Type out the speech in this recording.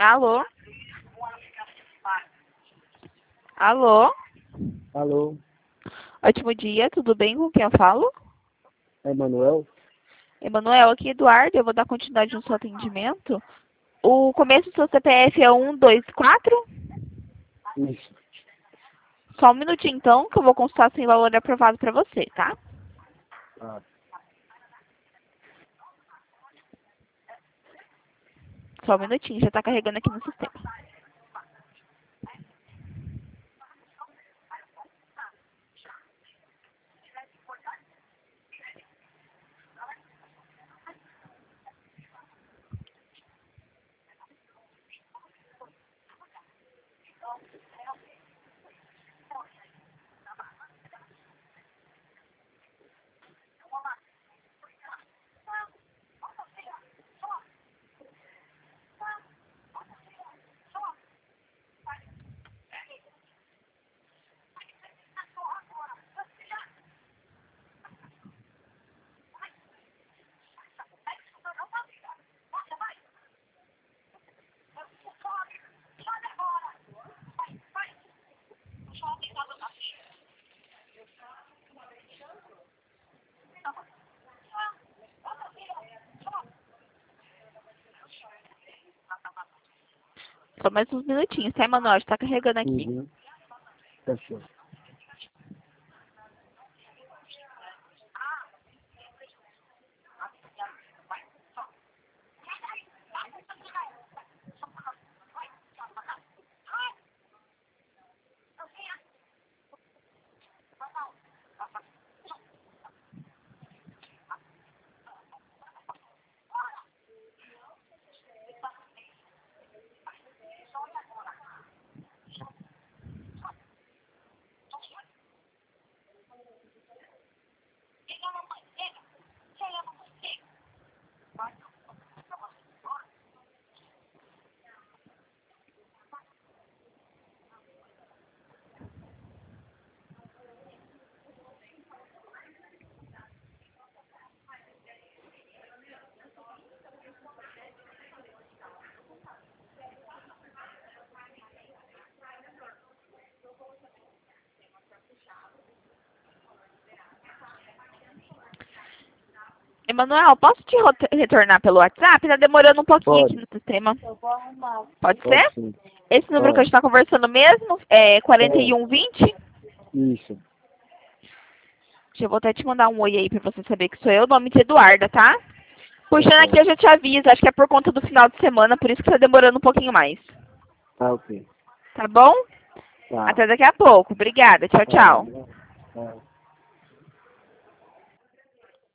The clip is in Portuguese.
Alô? Alô? Alô, Ótimo dia, tudo bem? Com quem eu falo? é Manuel? Emanuel, aqui Eduardo, eu vou dar continuidade no seu atendimento. O começo do seu CPF é 124? Isso. Só um minutinho então, que eu vou consultar sem valor aprovado para você, tá? Ah, Só um minutinho, já tá carregando aqui no sistema. Só mais uns minutinhos, tá, Emanuel? Já tá carregando aqui. uhum. Tá certo. Emanuel, posso te retornar pelo WhatsApp? Tá demorando um pouquinho aqui Pode, no sistema. Pode pode ser? sim. Esse número que a Pode. gente tá conversando mesmo é É, 4120? isso. Eu vou até te mandar um oi aí pra você saber que sou eu. O nome de Eduarda, tá? Tá Puxando aqui certo. eu já te aviso. Acho que é por conta do final de semana, por isso que tá demorando um pouquinho mais. Tá ok. Tá bom? Tá. Até daqui a pouco. Obrigada. Tchau, tchau. Tá.